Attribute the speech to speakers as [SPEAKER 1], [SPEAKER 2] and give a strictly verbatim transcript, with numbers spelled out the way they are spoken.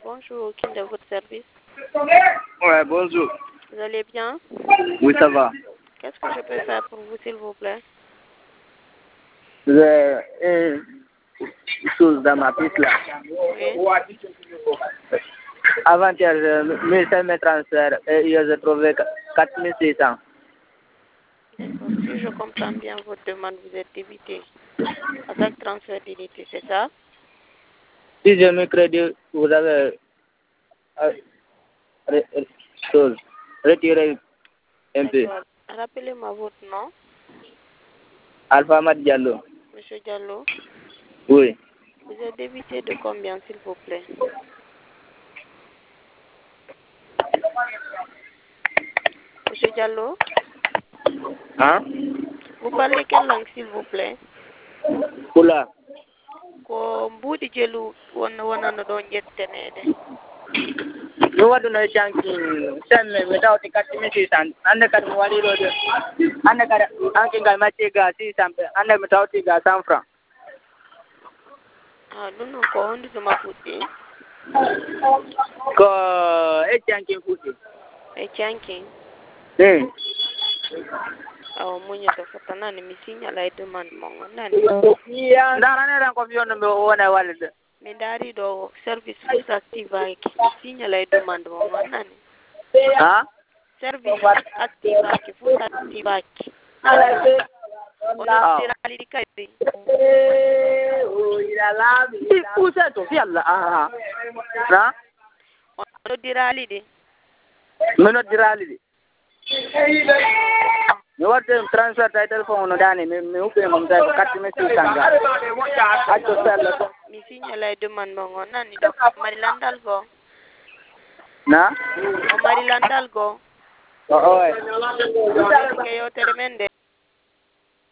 [SPEAKER 1] Bonjour, qui est de votre service?
[SPEAKER 2] Ouais, bonjour.
[SPEAKER 1] Vous allez bien?
[SPEAKER 2] Oui, ça va.
[SPEAKER 1] Qu'est-ce que je peux faire pour vous, s'il vous plaît?
[SPEAKER 2] J'ai une chose dans ma piste là.
[SPEAKER 1] Oui.
[SPEAKER 2] Avant-hier, je me fait mes transferts et hier, j'ai trouvé quatre mille six cents.
[SPEAKER 1] D'accord. Si je comprends bien votre demande, vous êtes débité à chaque transfert d'unité, c'est ça?
[SPEAKER 2] Si j'ai mis crédit, vous avez euh, re- re- chose, retiré un peu.
[SPEAKER 1] D'accord. Rappelez-moi votre nom,
[SPEAKER 2] Alpha Mat Diallo.
[SPEAKER 1] Monsieur Diallo.
[SPEAKER 2] Oui.
[SPEAKER 1] Vous êtes débité de combien, s'il vous plaît? Monsieur Diallo,
[SPEAKER 2] Hein?
[SPEAKER 1] vous parlez quelle langue, s'il vous plaît?
[SPEAKER 2] Pula.
[SPEAKER 1] Ko mbuɗi jelu wonna wonano ɗon jettenede.
[SPEAKER 2] Mi waɗuno e jankin semme mi tawti quatre mille six cents. Hannde kadi mi waɗiɗo de. Hannde kadi hankingal macci ga six cents. Hannde mi tawti ga cent francs.
[SPEAKER 1] Ah, ɗum noon ko hondudema fuɗɗi?
[SPEAKER 2] Ko e jankin fuɗɗi.
[SPEAKER 1] E canking?
[SPEAKER 2] Hmm.
[SPEAKER 1] awo muñata fotanani mi signala e demande mon on nani
[SPEAKER 2] Darane ren ko fiyonno mi wona walde.
[SPEAKER 1] mi daari ɗo service fus active aki mi signala e demande mon on nani
[SPEAKER 2] Ha?
[SPEAKER 1] service active aki fus active aki ono dirali ɗi kadi
[SPEAKER 2] Pousse to fi Allah. Ah. Ha?
[SPEAKER 1] ono dirali ɗi
[SPEAKER 2] Mi noddirali ɗi. Mi waɗde transfert tay téléphone no dani mi mi huɓɓi mum tawi ko quatre mille six cents ga. Acco sella to.
[SPEAKER 1] mi signala e demande mon on nani ɗo mari landal goo
[SPEAKER 2] Na?
[SPEAKER 1] o mari landal goo
[SPEAKER 2] O oy.
[SPEAKER 1] ke yewtere men nde